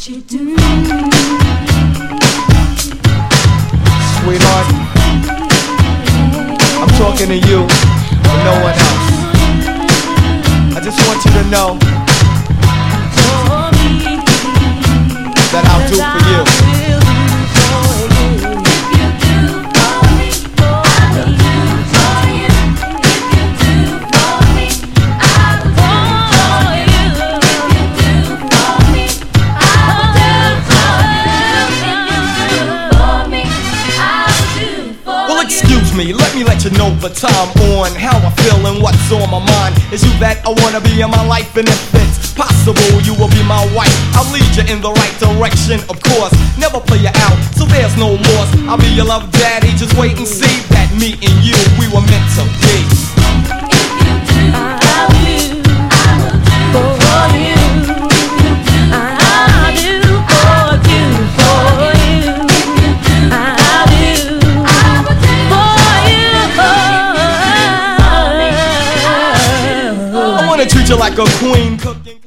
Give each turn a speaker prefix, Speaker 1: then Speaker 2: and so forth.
Speaker 1: you do.
Speaker 2: Sweetheart, I'm talking to you and no one else. I just want you to know that I'll do for you. Excuse me, let you know the time on how I feel and what's on my mind. Is you that I wanna be in my life, and if it's possible, you will be my wife. I'll lead you in the right direction, of course. Never play you out, so there's no loss. I'll be your love daddy, just wait and see that me and you, we were meant to be. Treat you like a queen, cooking.